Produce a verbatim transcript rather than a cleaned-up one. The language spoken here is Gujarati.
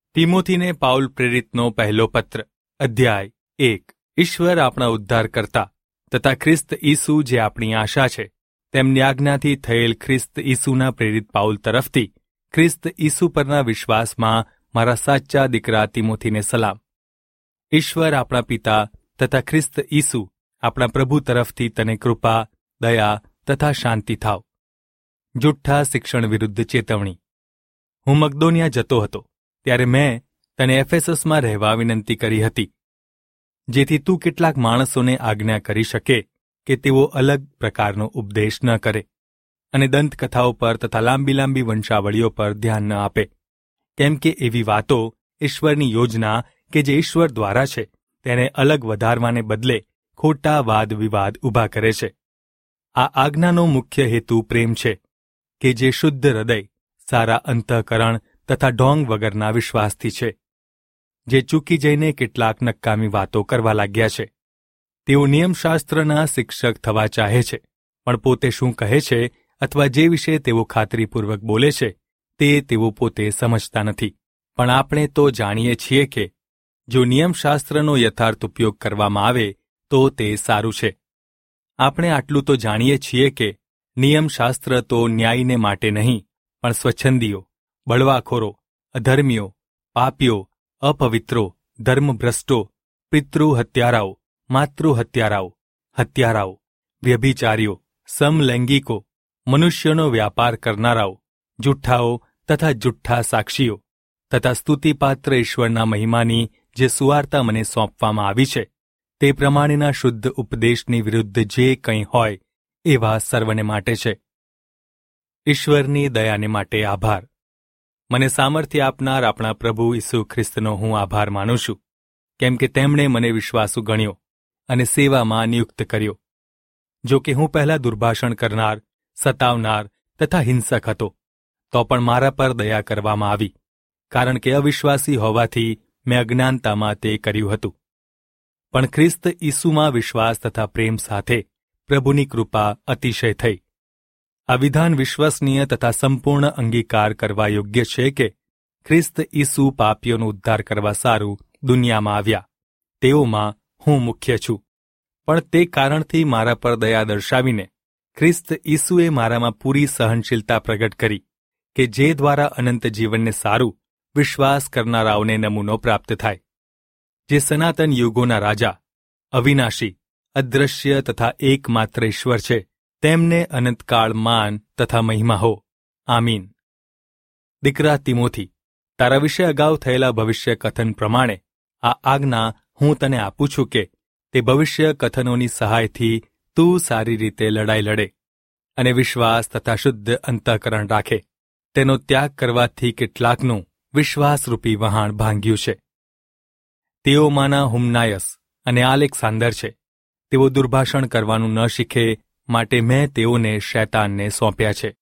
તિમોથીને પાઉલ પ્રેરિતનો પહેલો પત્ર, અધ્યાય એક. ઈશ્વર આપણા ઉદ્ધારકર્તા તથા ખ્રિસ્ત ઈસુ જે આપણી આશા છે, તેમની આજ્ઞાથી થયેલ ખ્રિસ્ત ઈસુના પ્રેરિત પાઉલ તરફથી ખ્રિસ્ત ઈસુ પરના વિશ્વાસમાં મારા સાચા દીકરા તિમોથીને સલામ. ઈશ્વર આપણા પિતા તથા ખ્રિસ્ત ઈસુ આપણા પ્રભુ તરફથી તને કૃપા, દયા તથા શાંતિ થાવ. જુઠ્ઠા શિક્ષણ વિરુદ્ધ ચેતવણી. હું મકદોનિયા જતો હતો ત્યારે મેં તને એફેસસમાં રહેવા વિનંતી કરી હતી, જેથી તું કેટલાક માણસોને આજ્ઞા કરી શકે કે તેઓ અલગ પ્રકારનો ઉપદેશ ન કરે અને દંતકથાઓ પર તથા લાંબી લાંબી વંશાવળીઓ પર ધ્યાન ન આપે, કેમ કે એવી વાતો ઈશ્વરની યોજના કે જે ઈશ્વર દ્વારા છે તેને અલગ વધારવાને બદલે ખોટા વાદ વિવાદ ઊભા કરે છે. આ આજ્ઞાનો મુખ્ય હેતુ પ્રેમ છે, કે જે શુદ્ધ હૃદય, સારા અંતઃકરણ તથા ઢોંગ વગરના વિશ્વાસથી છે, જે ચૂકી જઈને કેટલાક નકામી વાતો કરવા લાગ્યા છે. તેઓ નિયમશાસ્ત્રના શિક્ષક થવા ચાહે છે, પણ પોતે શું કહે છે અથવા જે વિશે તેઓ ખાતરીપૂર્વક બોલે છે તે તેઓ પોતે સમજતા નથી. પણ આપણે તો જાણીએ છીએ કે જો નિયમશાસ્ત્રનો યથાર્થ ઉપયોગ કરવામાં આવે તો તે સારું છે. આપણે આટલું તો જાણીએ છીએ કે નિયમશાસ્ત્ર તો ન્યાયને માટે નહીં, પણ સ્વચ્છંદીઓ, બળવાખોરો, અધર્મીઓ, પાપીઓ, અપવિત્રો, ધર્મભ્રષ્ટો, પિતૃ હત્યારાઓ, માતૃ હત્યારાઓ, હત્યારાઓ, વ્યભિચારીઓ, સમલૈંગિકો, મનુષ્યનો વ્યાપાર કરનારાઓ, જુઠ્ઠાઓ તથા જુઠ્ઠા સાક્ષીઓ તથા સ્તુતિપાત્ર ઈશ્વરના મહિમાની જે સુવાર્તા મને સોંપવામાં આવી છે તે પ્રમાણેના શુદ્ધ ઉપદેશની વિરુદ્ધ જે કંઈ હોય એવા સર્વને માટે છે. ઈશ્વરની દયાને માટે આભાર. મને સામર્થ્ય આપનાર આપણા પ્રભુ ઈસુ ખ્રિસ્તનો હું આભાર માનું છું, કેમ કે તેમણે મને વિશ્વાસુ ગણ્યો અને સેવામાં નિયુક્ત કર્યો. જો કે હું પહેલાં દુર્ભાષણ કરનાર, સતાવનાર તથા હિંસક હતો, તો પણ મારા પર દયા કરવામાં આવી, કારણ કે અવિશ્વાસી હોવાથી મેં અજ્ઞાનતામાં તે કર્યું હતું. પણ ખ્રિસ્ત ઈસુમાં વિશ્વાસ તથા પ્રેમ સાથે પ્રભુની કૃપા અતિશય થઈ. આ વિધાન વિશ્વસનીય તથા સંપૂર્ણ અંગીકાર કરવા યોગ્ય છે કે ખ્રિસ્ત ઈસુ પાપીઓનો ઉદ્ધાર કરવા સારું દુનિયામાં આવ્યા. તેઓમાં હું મુખ્ય છું. પણ તે કારણથી મારા પર દયા દર્શાવીને ખ્રિસ્ત ઈસુએ મારામાં પૂરી સહનશીલતા પ્રગટ કરી, કે જે દ્વારા અનંત જીવનને સારું વિશ્વાસ કરનારાઓને નમૂનો પ્રાપ્ત થાય. જે સનાતન યુગોના રાજા, અવિનાશી, અદ્રશ્ય તથા એકમાત્ર ઈશ્વર છે, તેમને અનંતકાળ માન તથા મહિમા હો. આમીન. દીકરા તિમોથી, તારા વિશે અગાઉ થયેલા ભવિષ્ય કથન પ્રમાણે આ આજ્ઞા હું તને આપું છું કે તે ભવિષ્ય કથનોની સહાયથી તું સારી રીતે લડાઈ લડે અને વિશ્વાસ તથા શુદ્ધ અંતઃકરણ રાખે. તેનો ત્યાગ કરવાથી કેટલાકનું વિશ્વાસરૂપી વહાણ ભાંગ્યું છે. તેઓમાંના હુમનાયસ અને આલેક્સાન્દર છે. તેઓ દુર્ભાષણ કરવાનું ન શીખે માટે મેં તેઓને શૈતાનને સોંપ્યા છે.